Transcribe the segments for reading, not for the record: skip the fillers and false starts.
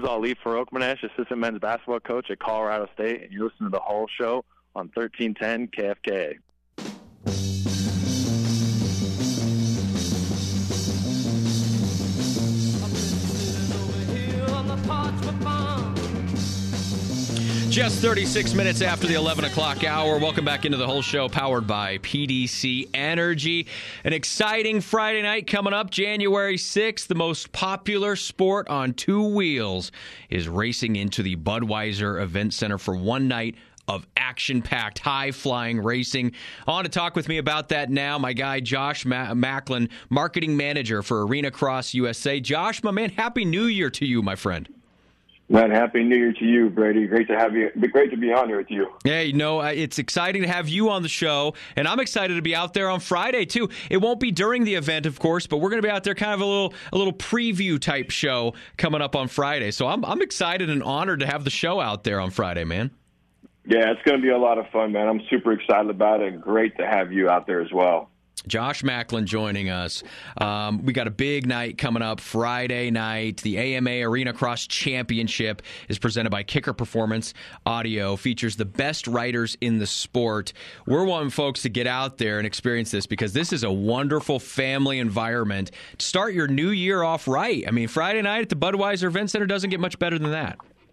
Ali Farokhmanesh, assistant men's basketball coach at Colorado State, and you're listening to The Hull Show on 1310 KFKA. Just 36 minutes after the 11 o'clock hour. Welcome back into The Whole Show, powered by PDC Energy. An exciting Friday night coming up, January 6th. The most popular sport on two wheels is racing into the Budweiser Event Center for one night of action-packed, high-flying racing. On to talk with me about that now, my guy Josh Macklin, marketing manager for Arena Cross USA. Josh, my man, Happy New Year to you, my friend. Man, Happy New Year to you, Brady. Great to have you. Great to be on here with you. Yeah, it's exciting to have you on the show, and I'm excited to be out there on Friday too. It won't be during the event, of course, but we're going to be out there, kind of a little preview type show coming up on Friday. So I'm excited and honored to have the show out there on Friday, man. Yeah, it's going to be a lot of fun, man. I'm super excited about it, and great to have you out there as well. Josh Macklin joining us. We got a big night coming up Friday night. The AMA Arena Cross Championship is presented by Kicker Performance Audio. Features the best riders in the sport. We're wanting folks to get out there and experience this because this is a wonderful family environment. To start your new year off right. I mean, Friday night at the Budweiser Event Center doesn't get much better than that.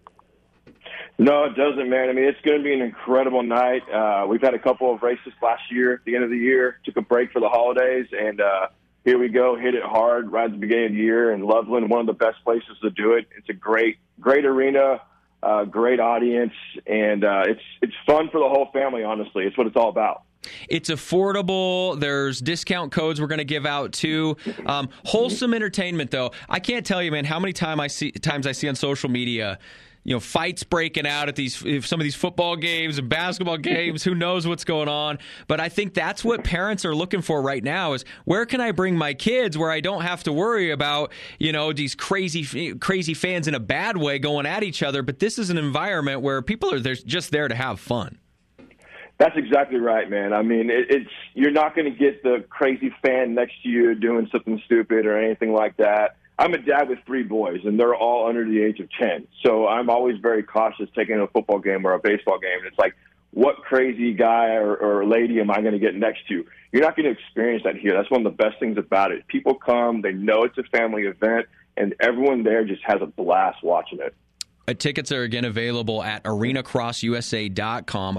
No, it doesn't, man. I mean, it's going to be an incredible night. We've had a couple of races last year at the end of the year, took a break for the holidays, and here we go, hit it hard right at the beginning of the year. And Loveland, one of the best places to do it. It's a great arena, great audience, and it's fun for the whole family, honestly. It's what it's all about. It's affordable. There's discount codes we're going to give out, too. Wholesome entertainment, though. I can't tell you, man, how many times I see on social media fights breaking out at some of these football games and basketball games. Who knows what's going on? But I think that's what parents are looking for right now is where can I bring my kids where I don't have to worry about, these crazy fans in a bad way going at each other. But this is an environment where people are just there to have fun. That's exactly right, man. I mean, you're not going to get the crazy fan next to you doing something stupid or anything like that. I'm a dad with 3 boys, and they're all under the age of 10. So I'm always very cautious taking a football game or a baseball game. And it's like, what crazy guy or lady am I going to get next to? You're not going to experience that here. That's one of the best things about it. People come, they know it's a family event, and everyone there just has a blast watching it. Tickets are again available at arenacrossusa.com,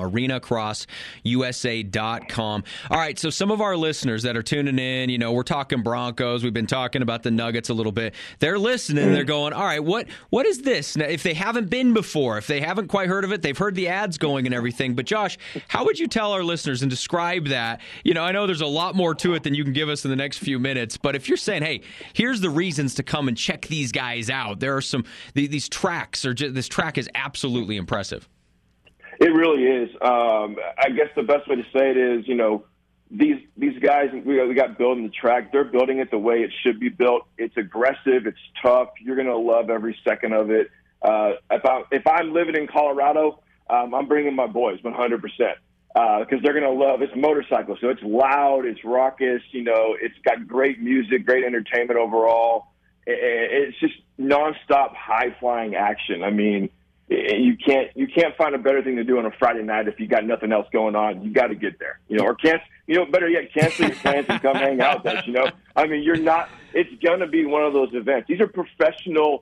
arenacrossusa.com. All right, so some of our listeners that are tuning in, we're talking Broncos. We've been talking about the Nuggets a little bit. They're listening. They're going, all right, what is this? Now, if they haven't been before, if they haven't quite heard of it, they've heard the ads going and everything. But, Josh, how would you tell our listeners and describe that? I know there's a lot more to it than you can give us in the next few minutes. But if you're saying, hey, here's the reasons to come and check these guys out, there are these tracks are this track is absolutely impressive. It really is. I guess the best way to say it is, these guys we got building the track. They're building it the way it should be built. It's aggressive. It's tough. You're going to love every second of it. If I'm living in Colorado, I'm bringing my boys 100%. Because they're going to love it's motorcycle. So it's loud. It's raucous. It's got great music, great entertainment overall. It's just nonstop high-flying action. I mean, you can't find a better thing to do on a Friday night if you got nothing else going on. You got to get there, or better yet, cancel your plans and come hang out with us. I mean, it's going to be one of those events. These are professional,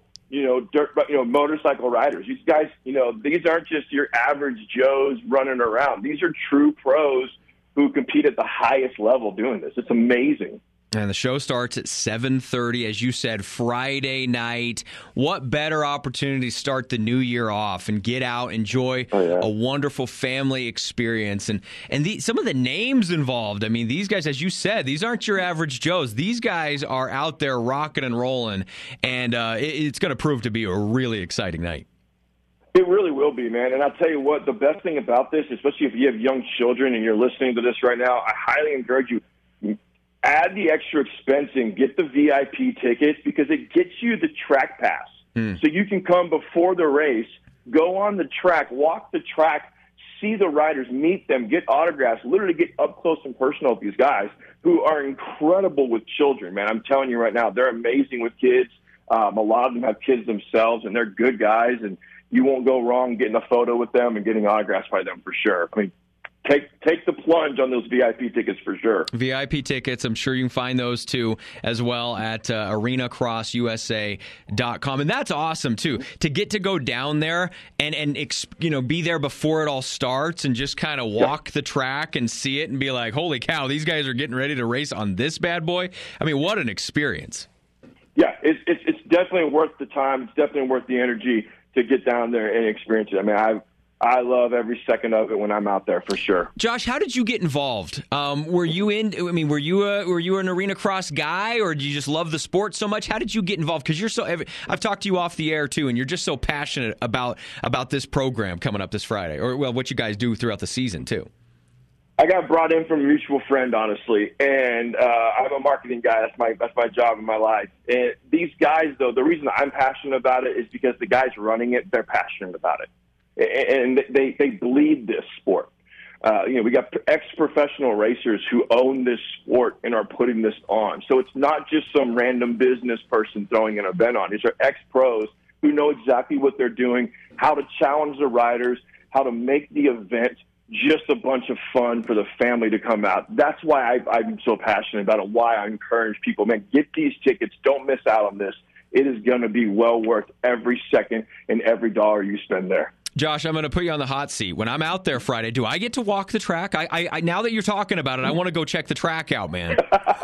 motorcycle riders. These guys, these aren't just your average Joes running around. These are true pros who compete at the highest level doing this. It's amazing. And the show starts at 7:30, as you said, Friday night. What better opportunity to start the new year off and get out, enjoy a wonderful family experience. And some of the names involved, I mean, these guys, as you said, these aren't your average Joes. These guys are out there rocking and rolling, and it's going to prove to be a really exciting night. It really will be, man. And I'll tell you what, the best thing about this, especially if you have young children and you're listening to this right now, I highly encourage you, add the extra expense and get the VIP tickets because it gets you the track pass. So you can come before the race, go on the track, walk the track, see the riders, meet them, get autographs, literally get up close and personal with these guys who are incredible with children, man. I'm telling you right now, they're amazing with kids. A lot of them have kids themselves, and they're good guys, and you won't go wrong getting a photo with them and getting autographs by them for sure. I mean, take the plunge on those VIP tickets for sure. VIP tickets, I'm sure you can find those too as well at arenacrossusa.com. And that's awesome too, to get to go down there and be there before it all starts and just kind of walk the track and see it and be like, holy cow, these guys are getting ready to race on this bad boy. I mean, what an experience. Yeah, it's definitely worth the time. It's definitely worth the energy to get down there and experience it. I mean, I love every second of it when I'm out there for sure. Josh, how did you get involved? Were you an arena cross guy, or did you just love the sport so much? How did you get involved? Because I've talked to you off the air too, and you're just so passionate about this program coming up this Friday, or what you guys do throughout the season too. I got brought in from a mutual friend, honestly, and I'm a marketing guy. That's my job in my life. And these guys, though, the reason I'm passionate about it is because the guys running it, they're passionate about it, and they bleed this sport. We got ex-professional racers who own this sport and are putting this on. So it's not just some random business person throwing an event on. These are ex-pros who know exactly what they're doing, how to challenge the riders, how to make the event just a bunch of fun for the family to come out. That's why I'm so passionate about it, why I encourage people, man, get these tickets. Don't miss out on this. It is going to be well worth every second and every dollar you spend there. Josh, I'm going to put you on the hot seat. When I'm out there Friday, do I get to walk the track? I now that you're talking about it, I want to go check the track out, man.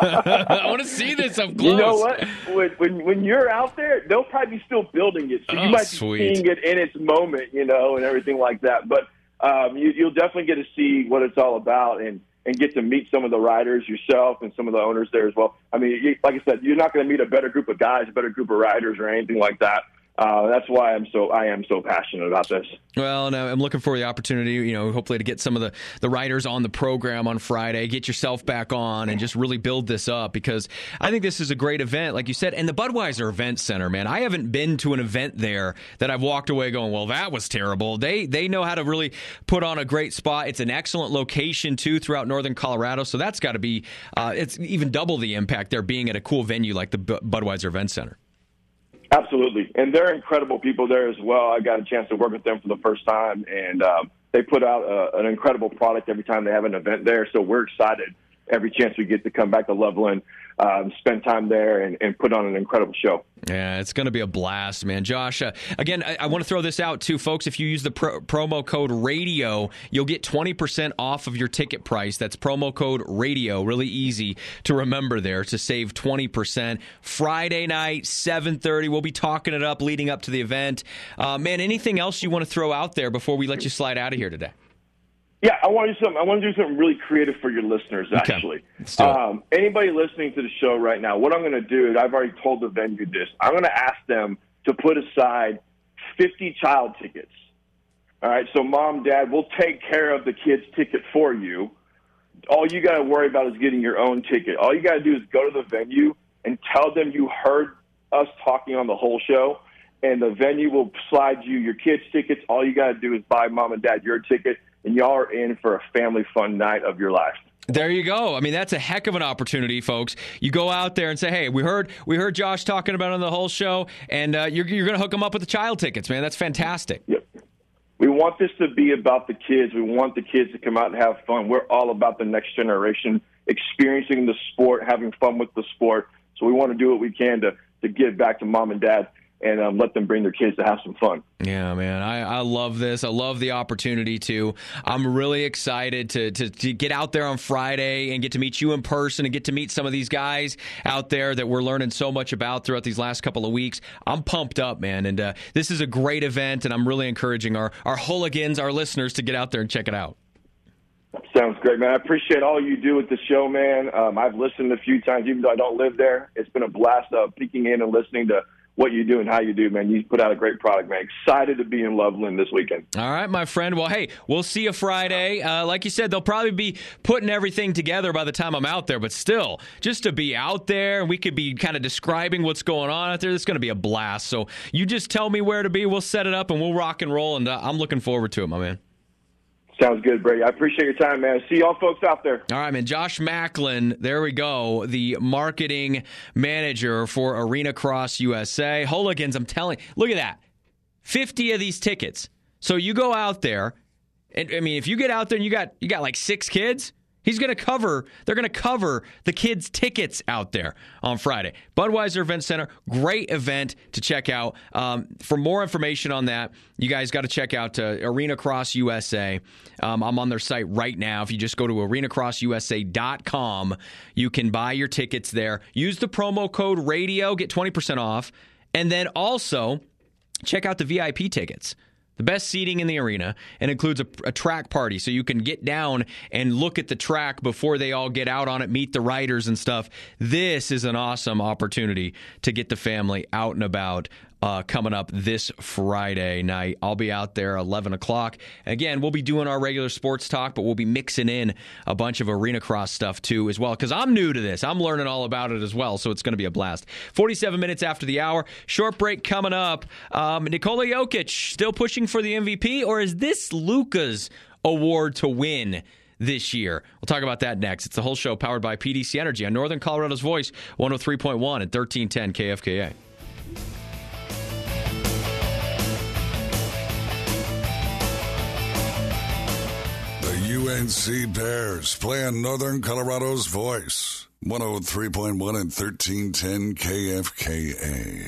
I want to see this up close. You know what? When you're out there, they'll probably be still building it, so you might be seeing it in its moment, and everything like that. But you'll definitely get to see what it's all about and get to meet some of the riders yourself and some of the owners there as well. I mean, like I said, you're not going to meet a better group of guys, a better group of riders or anything like that. That's why I am so passionate about this. Well, and I'm looking for the opportunity, hopefully to get some of the riders on the program on Friday, get yourself back on, and just really build this up, because I think this is a great event, like you said. And the Budweiser Event Center, man, I haven't been to an event there that I've walked away going, well, that was terrible. They know how to really put on a great spot. It's an excellent location, too, throughout northern Colorado, so that's got to be it's even double the impact there being at a cool venue like the Budweiser Event Center. Absolutely. And they're incredible people there as well. I got a chance to work with them for the first time, and they put out an incredible product every time they have an event there. So we're excited every chance we get to come back to Loveland, spend time there, and put on an incredible show. Yeah, it's going to be a blast, man. Josh, again, I want to throw this out too, folks. If you use the promo code RADIO, you'll get 20% off of your ticket price. That's promo code RADIO. Really easy to remember there to save 20%. Friday night, 7:30. We'll be talking it up leading up to the event. Man, anything else you want to throw out there before we let you slide out of here today? Yeah, I want to do something really creative for your listeners, actually. Okay. Anybody listening to the show right now, what I'm going to do is, I've already told the venue this. I'm going to ask them to put aside 50 child tickets. All right, so Mom, Dad, we'll take care of the kid's ticket for you. All you got to worry about is getting your own ticket. All you got to do is go to the venue and tell them you heard us talking on the whole show, and the venue will slide you your kids' tickets. All you got to do is buy Mom and Dad your ticket, and y'all are in for a family fun night of your life. There you go. I mean, that's a heck of an opportunity, folks. You go out there and say, hey, we heard Josh talking about it on the whole show, and you're going to hook them up with the child tickets, man. That's fantastic. Yep. We want this to be about the kids. We want the kids to come out and have fun. We're all about the next generation experiencing the sport, having fun with the sport. So we want to do what we can to give back to Mom and Dad and let them bring their kids to have some fun. Yeah, man, I love this. I love the opportunity to. I'm really excited to get out there on Friday and get to meet you in person and get to meet some of these guys out there that we're learning so much about throughout these last couple of weeks. I'm pumped up, man, and this is a great event, and I'm really encouraging our hooligans, our listeners, to get out there and check it out. Sounds great, man. I appreciate all you do with the show, man. I've listened a few times, even though I don't live there. It's been a blast peeking in and listening to what you do and how you do, man. You put out a great product, man. Excited to be in Loveland this weekend. All right, my friend. Well, hey, we'll see you Friday. Like you said, they'll probably be putting everything together by the time I'm out there, but still, just to be out there and we could be kind of describing what's going on out there, it's going to be a blast. So you just tell me where to be. We'll set it up and we'll rock and roll, and I'm looking forward to it, my man. Sounds good, Brady. I appreciate your time, man. See y'all folks out there. All right, man. Josh Macklin, there we go, the marketing manager for Arena Cross USA. Hooligans, I'm telling you, look at that. 50 of these tickets. So you go out there, and I mean, if you get out there and you got like 6 kids, they're going to cover the kids' tickets out there on Friday. Budweiser Event Center, great event to check out. For more information on that, you guys got to check out Arena Cross USA. I'm on their site right now. If you just go to arenacrossusa.com, you can buy your tickets there. Use the promo code RADIO, get 20% off. And then also check out the VIP tickets. The best seating in the arena, and includes a track party, so you can get down and look at the track before they all get out on it, meet the riders and stuff. This is an awesome opportunity to get the family out and about coming up this Friday night. I'll be out there 11 o'clock. Again, we'll be doing our regular sports talk, but we'll be mixing in a bunch of Arena Cross stuff too as well, because I'm new to this. I'm learning all about it as well, so it's going to be a blast. 47 minutes after the hour. Short break coming up. Nikola Jokic still pushing for the MVP, or is this Luka's award to win this year? We'll talk about that next. It's the whole show powered by PDC Energy on Northern Colorado's Voice, 103.1 and 1310 KFKA. UNC Bears playing Northern Colorado's Voice, 103.1 and 1310 KFKA.